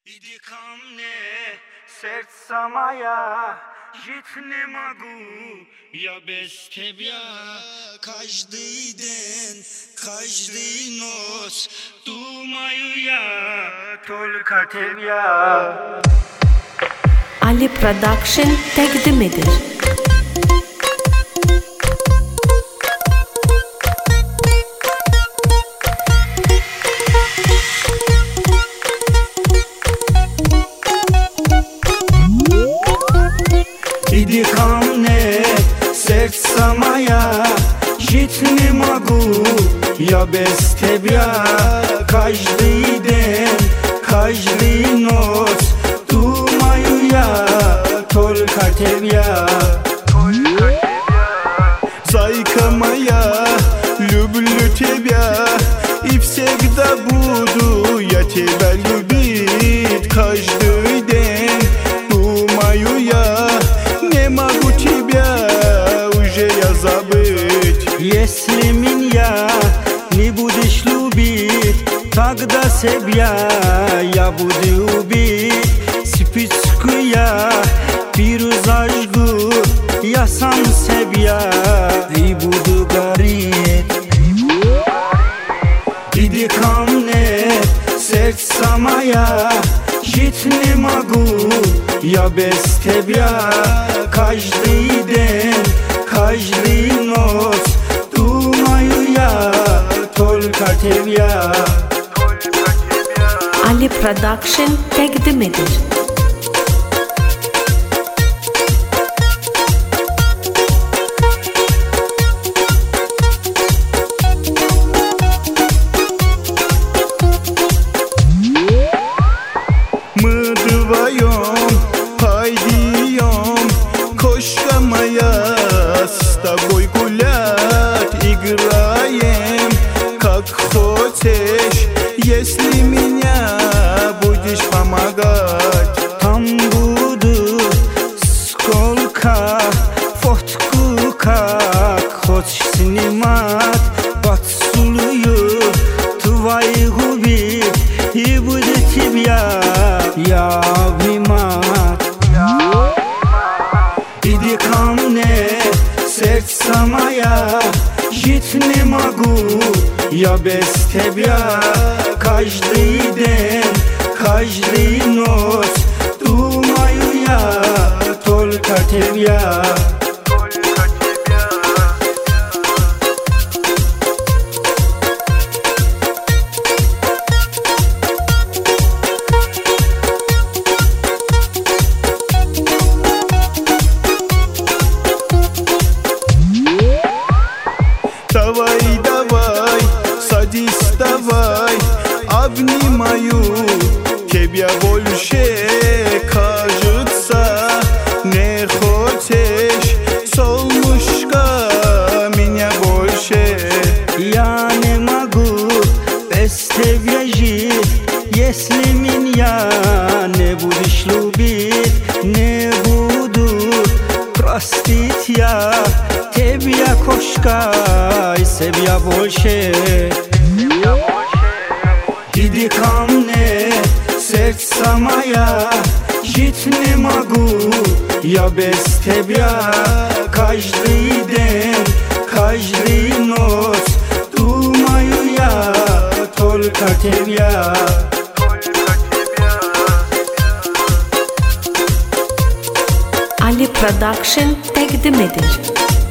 Иди ко мне, сердце моя, жить не могу я без тебя. Каждый день, каждый ночь думаю я только тебя. Ali Production təqdim edir. Иди ко мне, сердце моя, жить не могу я без тебя. Каждый день, каждый ночь думаю я только тебя. Зайка моя, люблю тебя и всегда буду я тебя любить. Каждый день думаю я, не могу тебя уже я забыть. Если меня не будешь любить, тогда себя я буду убить. Спичку я пиру зажгу, я сам себя и буду гореть. Иди ко мне, сердце моя, жить не могу я без тебя. Каждый день, каждый ночь думаю я только тебя. Ali Production təqdim edir. Мы вдвоем пойдем, кошка моя, с тобой гулять, играем, как хочешь, если меня будешь помогать. Там буду, сколько фотку, как хочешь снимать, поцелую твои губы и буду тебя я обнимать. Иди ко мне, сердце моя, жить не могу я без тебя. Каждый день, каждый ночь думаю я только тебя. Давай, давай, садись, давай, обнимаю тебя больше. Кажется, не хочешь, солнышко, меня больше. Я не могу без тебя жить, если меня не будешь любить. Не буду простить я тебя, кошка, и себя больше. Иди ко мне, сердце моя, жить не могу я без тебя. Каждый день, каждый ночь думаю я только тебя. Ali Production təqdim edir.